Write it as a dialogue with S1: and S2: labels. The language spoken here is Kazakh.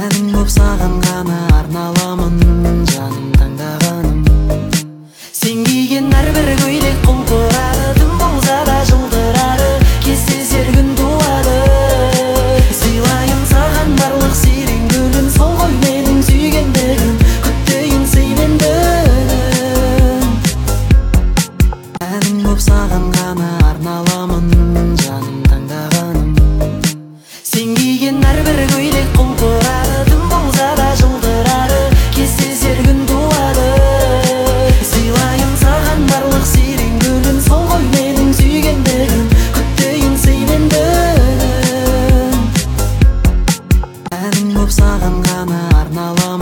S1: әнің боп саған ғана арналамын, жаным таңдағаным. Сен киген әрбір көйлек құлпырады, түн болса да жылтырады, кездесер күн туады. Сыйлайын саған барлық сирен гүлін, сол ғой менің сүйгендігім, күтейін сенен бүгін. Әнің боп саған ғана арналамын, жаным таңдағаным. Сен киген әрбір көйлек құлпырады, түн болса да жылтырады, кездесер күн туады. Сыйлайын саған барлық сирен гүлін, сол ғой менің сүйгендігім, күтейін сенен бүгін. Әнің боп саған ғана арналамын.